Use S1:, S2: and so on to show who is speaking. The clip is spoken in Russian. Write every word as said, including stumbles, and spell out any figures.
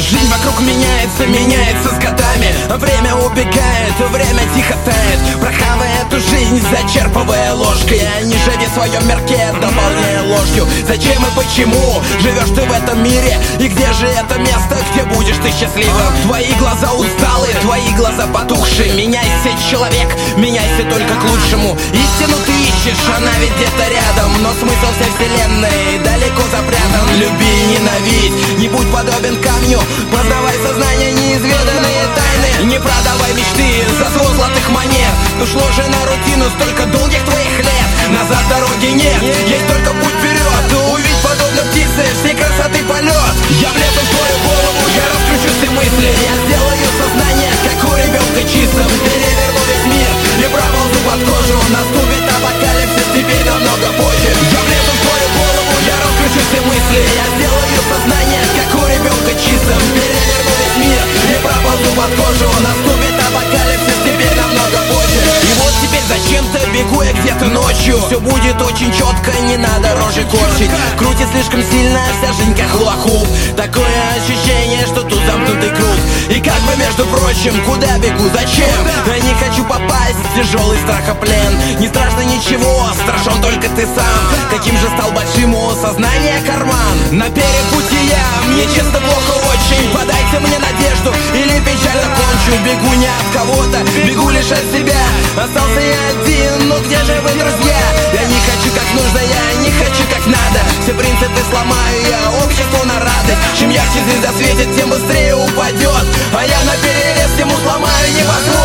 S1: Жизнь вокруг меняется, меняется с годами. Время убегает, время тихо тает, прохавая эту жизнь, зачерпывая ложкой. А не живи в своем мирке, дополняя ложью. Зачем и почему живешь ты в этом мире? И где же это место, где будешь ты счастливым? Твои глаза усталые, твои глаза потухшие. Меняйся, человек, меняйся только к лучшему. Истину ты ищешь, она ведь где-то рядом, но смысл всей вселенной далеко запрятан. Люби и ненавидь, не будь подобен камню, познавай сознание, неизведанные тайны. Не продавай мечты за звон золотых монет. Ушло же на рутину столько долгих твоих лет. Назад дороги нет, есть только путь вперед. Увидь подобно птице всей красоты полет. Я влезу в твою голову, я раскручу все мысли. Я сделаю сознание, как у ребенка чистым. Переверну весь мир и проползу под кожу. Наступит апокалипсис теперь намного позже. Я влезу в твою голову, я раскручу все мысли. Я сделаю сознание, как у ребенка чистым. Переверну весь мир и проползу под кожу. Наступит апокалипсис теперь намного позже. И вот теперь зачем-то бегу я где-то ночью. Все будет очень четко, не надо рожи корчить. Крутит слишком сильно вся жизнь как хулахуп. Такое ощущение, что тут замкнутый круг. И как бы между прочим, куда бегу, зачем? Я не хочу попасть в тяжелый страхоплен. Не страшно ничего, страшен только ты сам. Каким же стал большим у сознания карман? На перепутье я, мне честно плохо очень. Подайте мне надежду или печально кончу. Бегу не от кого-то, бегу лишь от себя. Остался я один, но где же вы, друзья? Я не хочу как нужно, я не хочу как надо. Все принципы сломаю я, обществу на радость. Чем ярче звезда светит, тем быстрее упадет. А я на перерез ему сломаю невозможно.